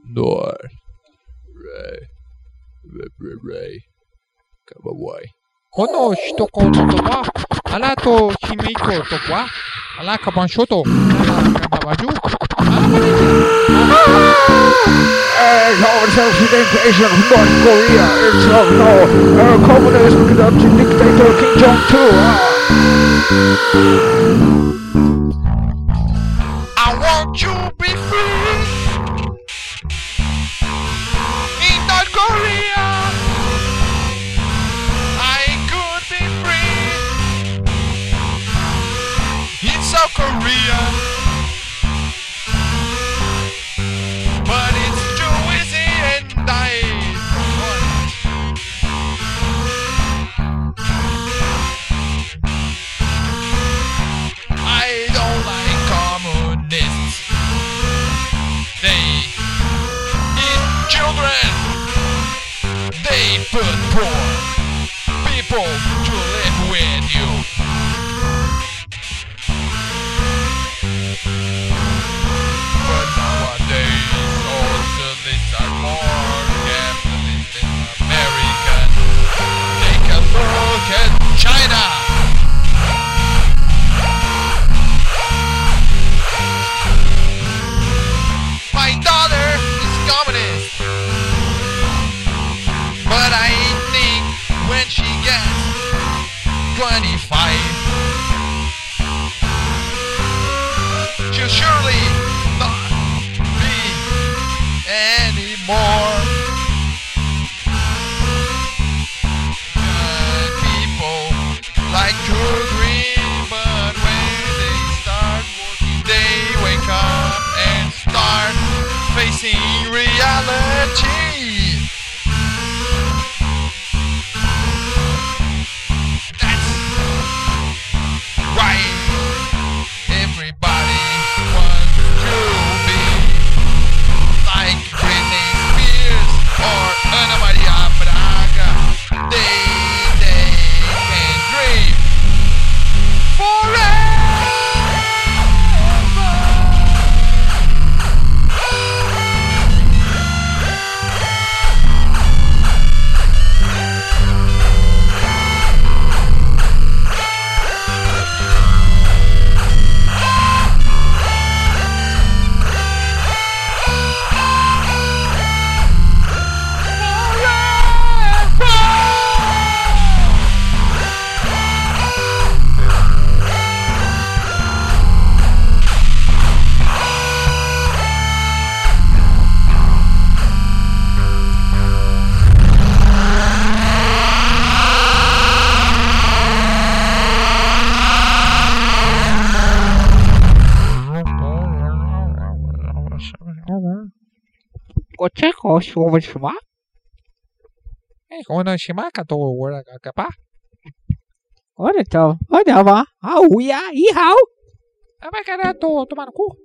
North. Ray. Kabawai. この一言は、あなたと秘密とは、あなた番所と、あなた番所、あなた番 Invasion of North Korea. It's communist dictator Kim Jong-un. I want you to be free in North Korea. I could be free in South Korea. But it's too easy and I don't want it. I don't like communists. They eat children. They put poor people to live with you. But nowadays, all citizens are more capitalist than American. Take a look at China. My daughter is communist, but I think when she gets 25, she'll surely not be anymore. People like to agree, but when they start working, they wake up and start facing reality. That's right. Everybody wants to be like Britney Spears or Ana Maria Braga. They can dream forever.この島かと我らがかば。 我的，我的吧，啊，乌鸦，一号。 あばからととまのこ。